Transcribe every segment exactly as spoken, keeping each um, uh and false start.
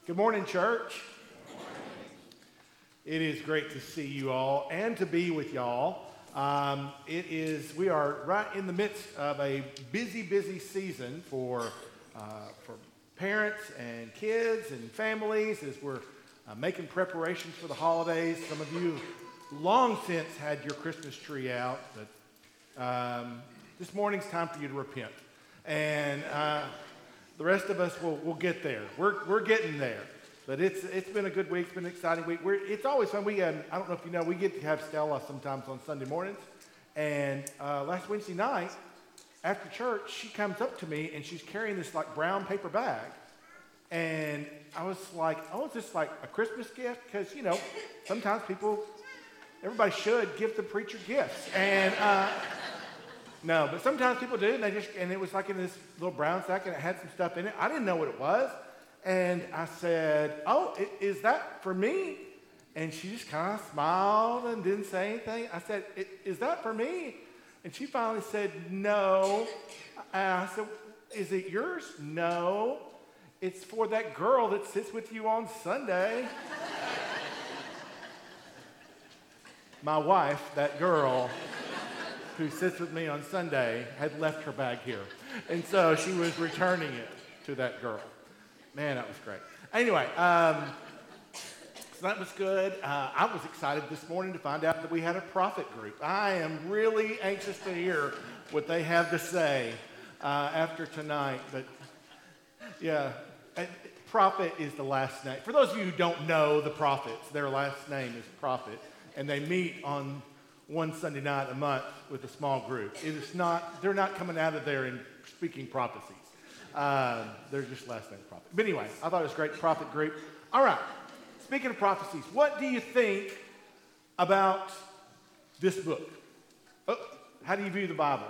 Good morning, church. It is great to see you all and to be with y'all. Um, it is, we are right in the midst of a busy, busy season for, uh, for parents and kids and families as we're uh, making preparations for the holidays. Some of you long since had your Christmas tree out, but um, this morning's time for you to repent. And uh, the rest of us will will get there. We're we're getting there. But it's it's been a good week. It's been an exciting week. We're, it's always fun. We um, I don't know if you know, we get to have Stella sometimes on Sunday mornings. And uh, last Wednesday night, after church, she comes up to me and she's carrying this like brown paper bag. And I was like, oh, is this like a Christmas gift? Because, you know, sometimes people, everybody should give the preacher gifts. And uh, no, but sometimes people do. And they just, and it was like in this little brown sack and it had some stuff in it. I didn't know what it was. And I said, oh, is that for me? And she just kind of smiled and didn't say anything. I said, is that for me? And she finally said, no. And I said, is it yours? No. It's for that girl that sits with you on Sunday. My wife, that girl who sits with me on Sunday, had left her bag here. And so she was returning it to that girl. Man, that was great. Anyway, um, so that was good. Uh, I was excited this morning to find out that we had a prophet group. I am really anxious to hear what they have to say uh, after tonight. But yeah, prophet is the last name. For those of you who don't know the prophets, their last name is Prophet, and they meet on one Sunday night a month with a small group. It is not; they're not coming out of there and speaking prophecies. Uh, they're just last name prophet. But anyway, I thought it was great, prophet group. All right, speaking of prophecies, what do you think about this book? Oh, how do you view the Bible?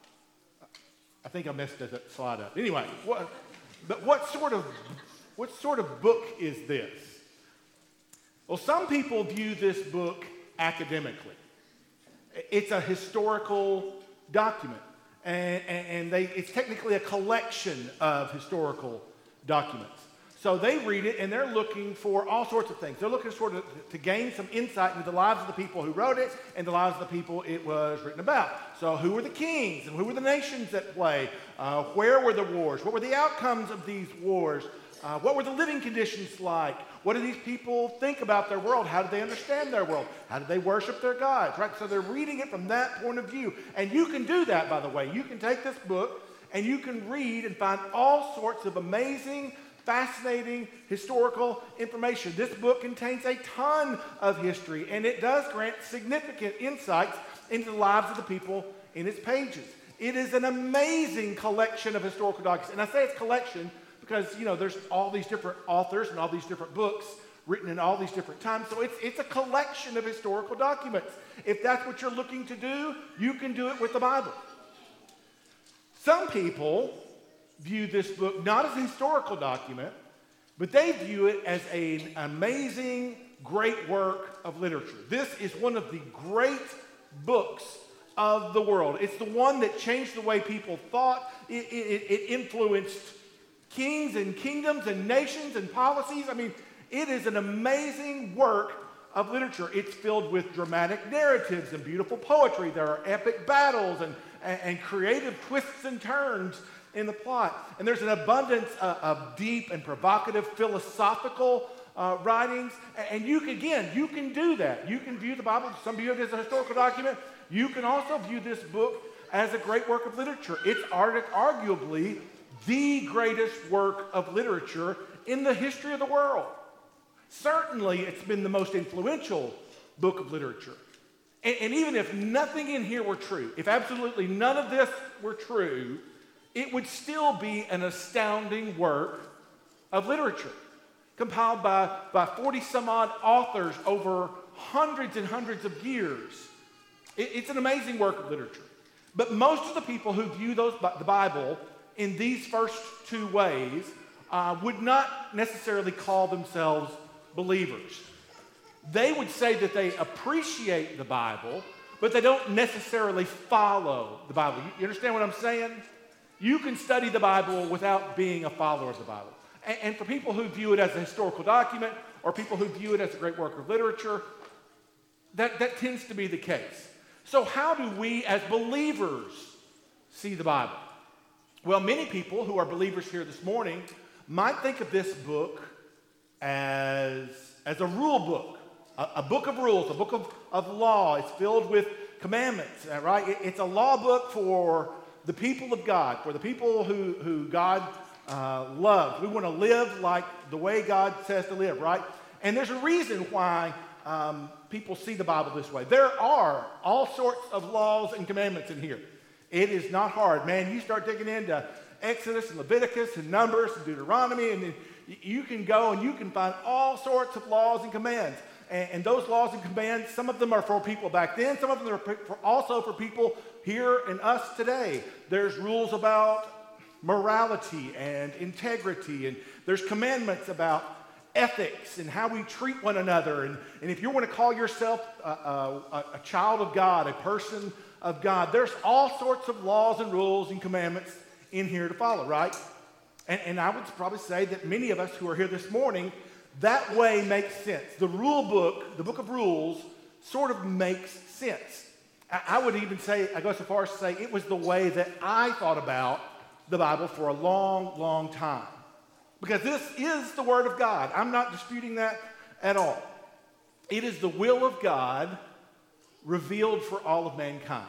I think I messed that slide up. Anyway, what, but what sort of what sort of book is this? Well, some people view this book academically. It's a historical document. And, and, and they, it's technically a collection of historical documents. So they read it, and they're looking for all sorts of things. They're looking sort of to gain some insight into the lives of the people who wrote it and the lives of the people it was written about. So who were the kings, and who were the nations at play? Uh, where were the wars? What were the outcomes of these wars? Uh, what were the living conditions like? What do these people think about their world? How do they understand their world? How do they worship their gods? Right? So they're reading it from that point of view. And you can do that, by the way. You can take this book and you can read and find all sorts of amazing, fascinating historical information. This book contains a ton of history, and it does grant significant insights into the lives of the people in its pages. It is an amazing collection of historical documents. And I say it's collection because, you know, there's all these different authors and all these different books written in all these different times. So it's, it's a collection of historical documents. If that's what you're looking to do, you can do it with the Bible. Some people view this book not as a historical document, but they view it as an amazing, great work of literature. This is one of the great books of the world. It's the one that changed the way people thought. It, it, it influenced kings and kingdoms and nations and policies. I mean, it is an amazing work of literature. It's filled with dramatic narratives and beautiful poetry. There are epic battles and, and, and creative twists and turns in the plot. And there's an abundance of, of deep and provocative philosophical uh, writings. And you can, again, you can do that. You can view the Bible, some view it as a historical document. You can also view this book as a great work of literature. It's arguably the greatest work of literature in the history of the world. Certainly, it's been the most influential book of literature. And, and even if nothing in here were true, if absolutely none of this were true, it would still be an astounding work of literature, compiled by, by forty some odd authors over hundreds and hundreds of years. It, it's an amazing work of literature. But most of the people who view those, the Bible in these first two ways uh, would not necessarily call themselves believers. They would say that they appreciate the Bible, but they don't necessarily follow the Bible. You, you understand what I'm saying? You can study the Bible without being a follower of the Bible. And, and for people who view it as a historical document or people who view it as a great work of literature, that, that tends to be the case. So how do we as believers see the Bible? Well, many people who are believers here this morning might think of this book as, as a rule book, a, a book of rules, a book of, of law. It's filled with commandments, right? It, it's a law book for the people of God, for the people who, who God uh, loves. We want to live like the way God says to live, right? And there's a reason why um, people see the Bible this way. There are all sorts of laws and commandments in here. It is not hard. Man, you start digging into Exodus and Leviticus and Numbers and Deuteronomy, and you can go and you can find all sorts of laws and commands. And, and those laws and commands, some of them are for people back then, some of them are for, also for people here and us today. There's rules about morality and integrity, and there's commandments about ethics and how we treat one another. And, and if you want to call yourself a, a, a child of God, a person of God, there's all sorts of laws and rules and commandments in here to follow, right? And, and I would probably say that many of us who are here this morning, that way makes sense. The rule book, the book of rules, sort of makes sense. I, I would even say, I go so far as to say, it was the way that I thought about the Bible for a long, long time. Because this is the Word of God. I'm not disputing that at all. It is the will of God revealed for all of mankind.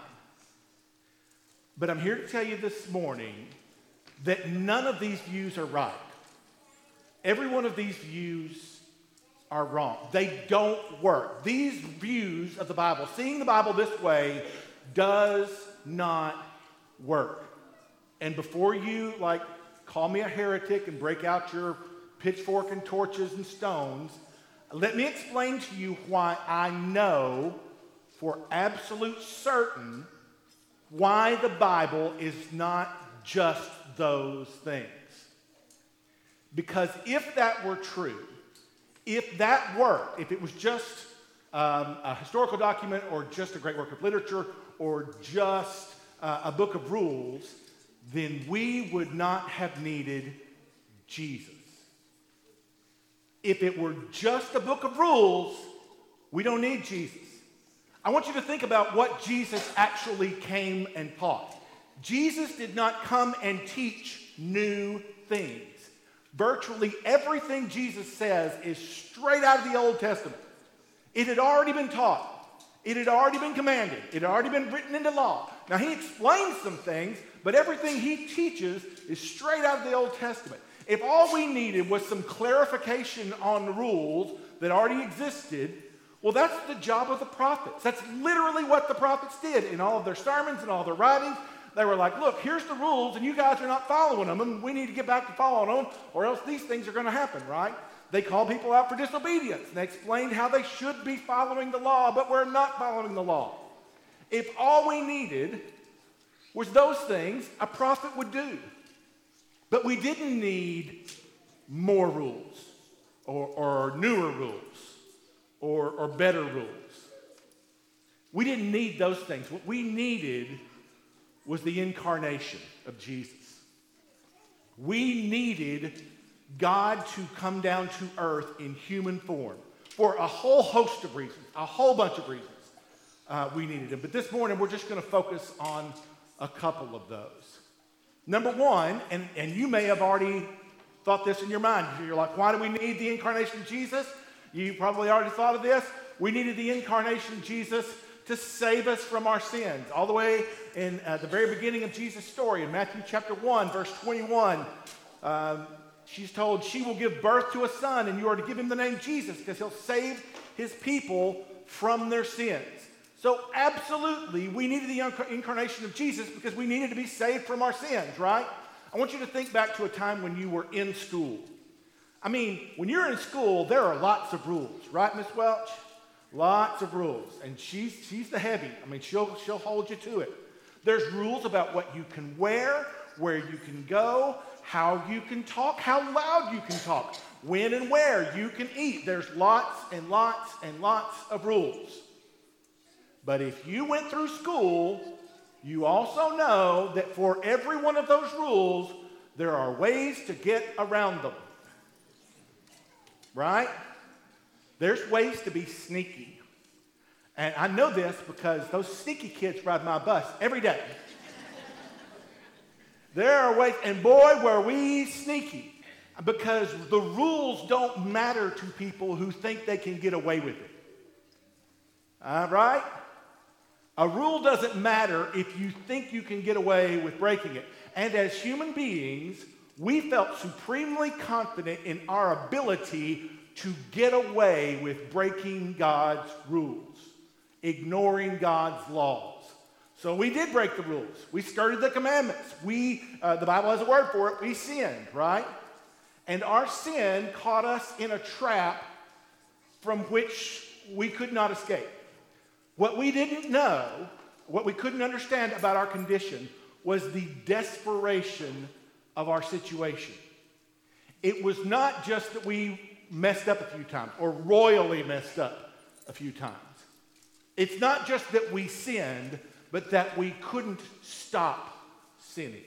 But I'm here to tell you this morning that none of these views are right. Every one of these views are wrong. They don't work. These views of the Bible, seeing the Bible this way, does not work. And before you, like, call me a heretic and break out your pitchfork and torches and stones, let me explain to you why I know for absolute certain why the Bible is not just those things. Because if that were true, if that worked, if it was just um, a historical document or just a great work of literature or just uh, a book of rules, then we would not have needed Jesus. If it were just a book of rules, we don't need Jesus. I want you to think about what Jesus actually came and taught. Jesus did not come and teach new things. Virtually everything Jesus says is straight out of the Old Testament. It had already been taught. It had already been commanded. It had already been written into law. Now, he explains some things, but everything he teaches is straight out of the Old Testament. If all we needed was some clarification on the rules that already existed, well, that's the job of the prophets. That's literally what the prophets did in all of their sermons and all their writings. They were like, look, here's the rules, and you guys are not following them, and we need to get back to following them, or else these things are going to happen, right? They called people out for disobedience, and they explained how they should be following the law, but we're not following the law. If all we needed was those things, a prophet would do. But we didn't need more rules, or, or newer rules, or, or better rules. We didn't need those things. What we needed was the incarnation of Jesus. We needed God to come down to earth in human form for a whole host of reasons, a whole bunch of reasons uh, we needed him. But this morning, we're just going to focus on a couple of those. Number one, and, and you may have already thought this in your mind. You're like, why do we need the incarnation of Jesus? You probably already thought of this. We needed the incarnation of Jesus to save us from our sins. All the way in uh, the very beginning of Jesus' story, in Matthew chapter one, verse twenty-one, um, she's told she will give birth to a son, and you are to give him the name Jesus because he'll save his people from their sins. So absolutely, we needed the incarnation of Jesus because we needed to be saved from our sins, right? I want you to think back to a time when you were in school. I mean, when you're in school, there are lots of rules, right, Miss Welch? Lots of rules, and she's she's the heavy. I mean, she'll she'll hold you to it. There's rules about what you can wear, where you can go, how you can talk, how loud you can talk, when and where you can eat. There's lots and lots and lots of rules. But if you went through school, you also know that for every one of those rules, there are ways to get around them. right? There's ways to be sneaky. And I know this because those sneaky kids ride my bus every day. There are ways, and boy, were we sneaky. Because the rules don't matter to people who think they can get away with it. All right? A rule doesn't matter if you think you can get away with breaking it. And as human beings, we felt supremely confident in our ability to get away with breaking God's rules, ignoring God's laws. So we did break the rules. We skirted the commandments. We, uh, the Bible has a word for it, we sinned, right? And our sin caught us in a trap from which we could not escape. What we didn't know, what we couldn't understand about our condition, was the desperation of our situation. It was not just that we messed up a few times or royally messed up a few times. It's not just that we sinned, but that we couldn't stop sinning.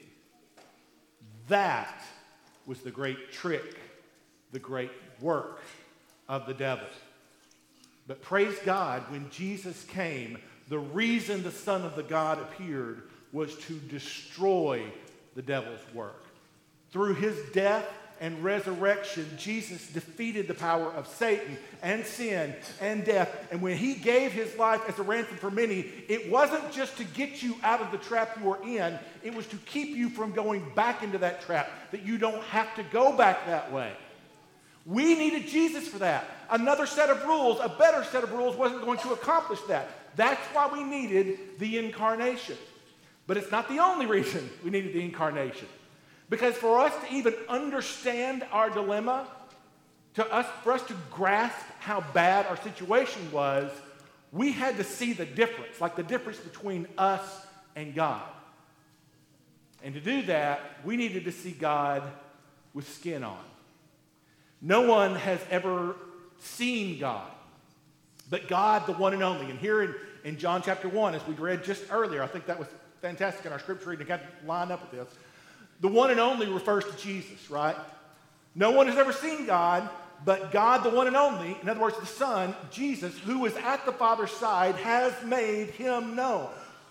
That was the great trick, the great work of the devil. But praise God, when Jesus came, the reason the Son of the God appeared was to destroy the devil's work. Through his death and resurrection, Jesus defeated the power of Satan and sin and death. And when he gave his life as a ransom for many, it wasn't just to get you out of the trap you were in, it was to keep you from going back into that trap, that you don't have to go back that way. We needed Jesus for that. Another set of rules, a better set of rules, wasn't going to accomplish that. That's why we needed the incarnation. But it's not the only reason we needed the incarnation. Because for us to even understand our dilemma, to us, for us to grasp how bad our situation was, we had to see the difference, like the difference between us and God. And to do that, we needed to see God with skin on. No one has ever seen God, but God, the one and only. And here in, in John chapter one, as we read just earlier, I think that was fantastic in our scripture reading, to kind of line up with this. The one and only refers to Jesus, right? No one has ever seen God, but God, the one and only, in other words, the Son, Jesus, who is at the Father's side, has made him known.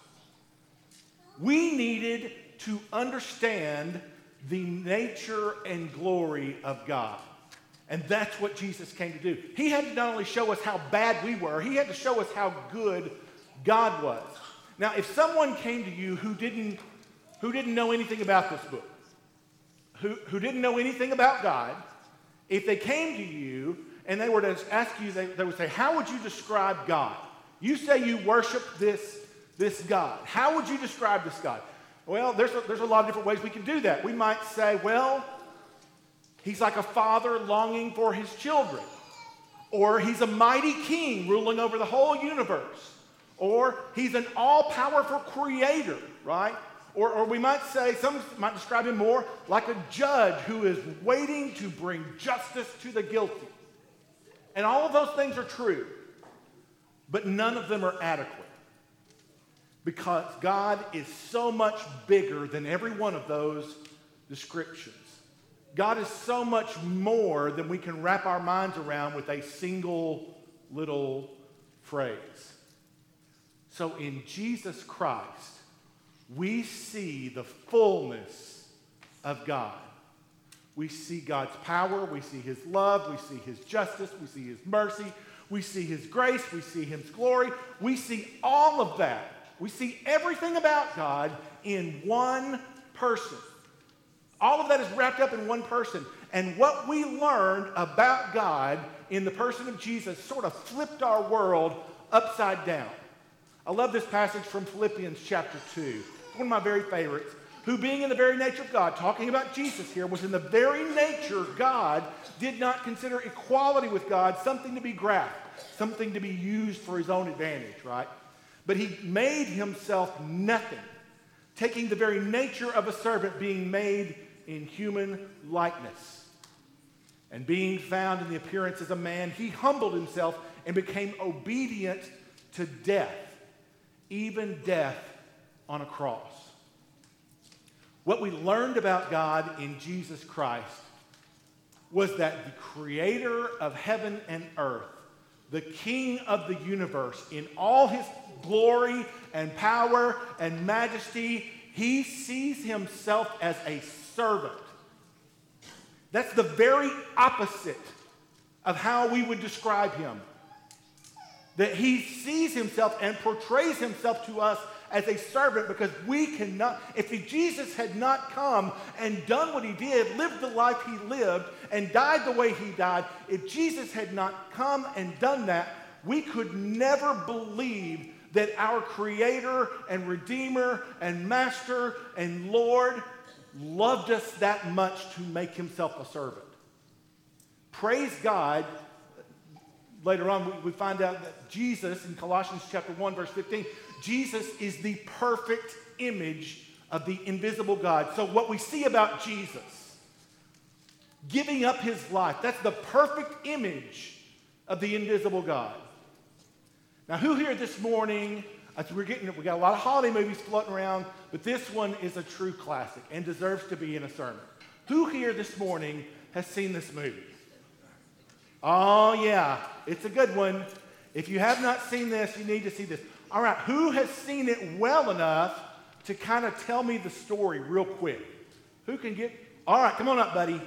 We needed to understand the nature and glory of God. And that's what Jesus came to do. He had to not only show us how bad we were, he had to show us how good God was. Now, if someone came to you who didn't who didn't know anything about this book, who, who didn't know anything about God, if they came to you and they were to ask you, they, they would say, how would you describe God? You say you worship this, this God. How would you describe this God? Well, there's a, there's a lot of different ways we can do that. We might say, well, he's like a father longing for his children. Or he's a mighty king ruling over the whole universe. Or he's an all-powerful creator, right? Or, or we might say, some might describe him more like a judge who is waiting to bring justice to the guilty. And all of those things are true, but none of them are adequate. Because God is so much bigger than every one of those descriptions. God is so much more than we can wrap our minds around with a single little phrase. So in Jesus Christ, we see the fullness of God. We see God's power, we see his love, we see his justice, we see his mercy, we see his grace, we see his glory. We see all of that. We see everything about God in one person. All of that is wrapped up in one person. And what we learned about God in the person of Jesus sort of flipped our world upside down. I love this passage from Philippians chapter two. It's one of my very favorites. Who being in the very nature of God, talking about Jesus here, was in the very nature God, did not consider equality with God something to be grasped, something to be used for his own advantage, right? But he made himself nothing, taking the very nature of a servant, being made in human likeness. And being found in the appearance as a man, he humbled himself and became obedient to death, even death on a cross. What we learned about God in Jesus Christ was that the creator of heaven and earth, the king of the universe, in all his glory and power and majesty, he sees himself as a servant. That's the very opposite of how we would describe him. That he sees himself and portrays himself to us as a servant, because we cannot, if Jesus had not come and done what he did, lived the life he lived, and died the way he died, if Jesus had not come and done that, we could never believe that our Creator and Redeemer and Master and Lord loved us that much to make himself a servant. Praise God. Later on, we, we find out that Jesus, in Colossians chapter one, verse fifteen, Jesus is the perfect image of the invisible God. So what we see about Jesus, giving up his life, that's the perfect image of the invisible God. Now, who here this morning, as we're getting, we got a lot of holiday movies floating around, but this one is a true classic and deserves to be in a sermon. Who here this morning has seen this movie? Oh, yeah, it's a good one. If you have not seen this, you need to see this. All right, who has seen it well enough to kind of tell me the story real quick? Who can get, all right, come on up, buddy.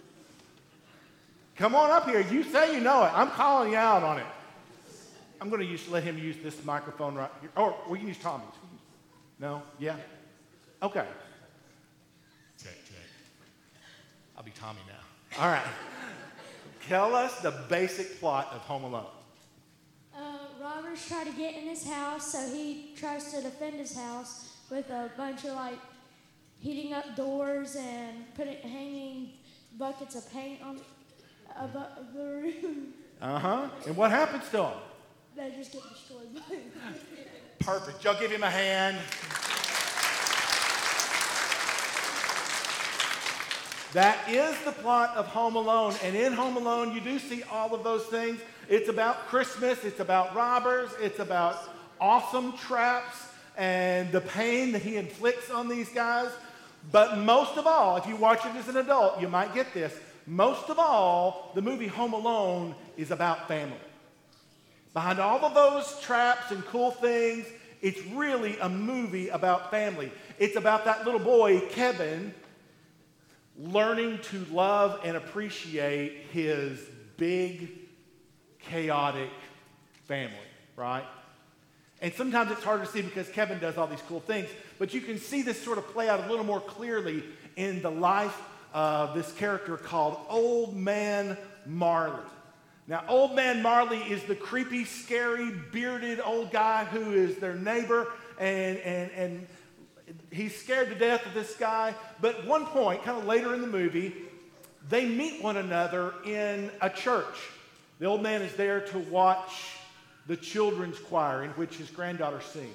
Come on up here. You say you know it. I'm calling you out on it. I'm going to use, let him use this microphone right here. Or we can use Tommy's. No? Yeah? Okay. Check, check. I'll be Tommy now. All right. Tell us the basic plot of Home Alone. Uh, robbers try to get in his house, so he tries to defend his house with a bunch of, like, heating up doors and putting hanging buckets of paint on above the room. Uh-huh. And what happens to him? They just get destroyed by it. Perfect. Y'all give him a hand. That is the plot of Home Alone. And in Home Alone, you do see all of those things. It's about Christmas. It's about robbers. It's about awesome traps and the pain that he inflicts on these guys. But most of all, if you watch it as an adult, you might get this. Most of all, the movie Home Alone is about family. Behind all of those traps and cool things, it's really a movie about family. It's about that little boy, Kevin, learning to love and appreciate his big, chaotic family, right? And sometimes it's hard to see because Kevin does all these cool things, but you can see this sort of play out a little more clearly in the life of this character called Old Man Marley. Now, Old Man Marley is the creepy, scary, bearded old guy who is their neighbor, and, and, and he's scared to death of this guy. But at one point, kind of later in the movie, they meet one another in a church. The old man is there to watch the children's choir in which his granddaughter sings.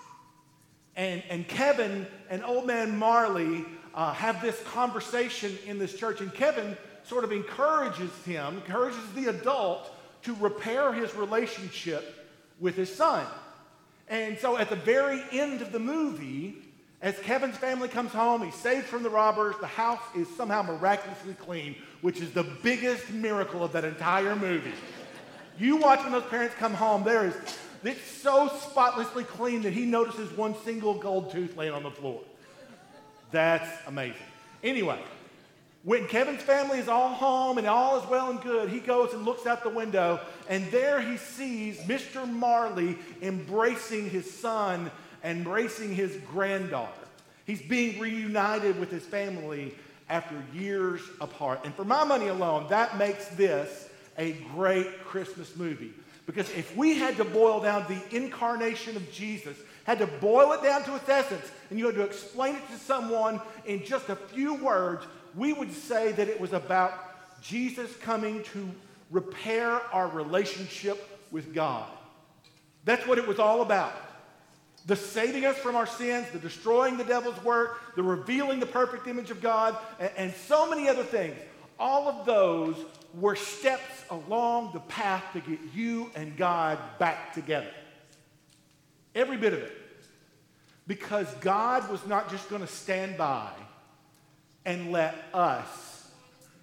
And, and Kevin and Old Man Marley uh, have this conversation in this church, and Kevin sort of encourages him, encourages the adult to repair his relationship with his son. And so at the very end of the movie, as Kevin's family comes home, he's saved from the robbers, the house is somehow miraculously clean, which is the biggest miracle of that entire movie. You watch when those parents come home, there is, it's so spotlessly clean that he notices one single gold tooth laying on the floor. That's amazing. Anyway, when Kevin's family is all home and all is well and good, he goes and looks out the window, and there he sees Mister Marley embracing his son, embracing his granddaughter. He's being reunited with his family after years apart. And for my money alone, that makes this a great Christmas movie. Because if we had to boil down the incarnation of Jesus, had to boil it down to its essence, and you had to explain it to someone in just a few words, we would say that it was about Jesus coming to repair our relationship with God. That's what it was all about. The saving us from our sins, the destroying the devil's work, the revealing the perfect image of God, and, and so many other things. All of those were steps along the path to get you and God back together. Every bit of it. Because God was not just going to stand by and let us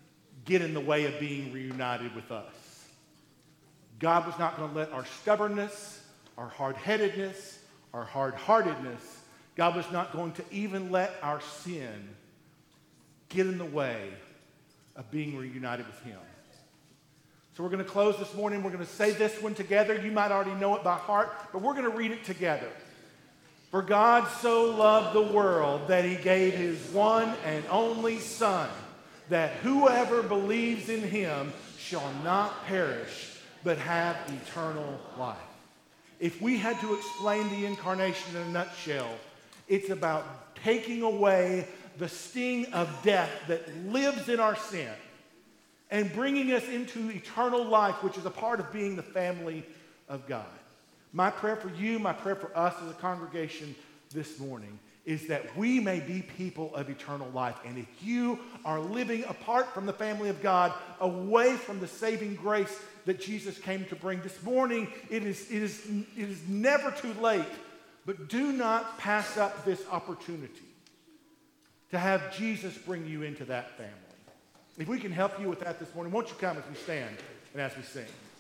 get in the way of being reunited with us. God was not going to let our stubbornness, our hard-headedness, our hard-heartedness, God was not going to even let our sin get in the way of being reunited with him. So we're going to close this morning. We're going to say this one together. You might already know it by heart, but we're going to read it together. For God so loved the world that he gave his one and only Son, that whoever believes in him shall not perish, but have eternal life. If we had to explain the incarnation in a nutshell, it's about taking away the sting of death that lives in our sin and bringing us into eternal life, which is a part of being the family of God. My prayer for you, my prayer for us as a congregation this morning is that we may be people of eternal life. And if you are living apart from the family of God, away from the saving grace that Jesus came to bring this morning, it is, it is, it is never too late. But do not pass up this opportunity to have Jesus bring you into that family. If we can help you with that this morning, won't you come as we stand and as we sing?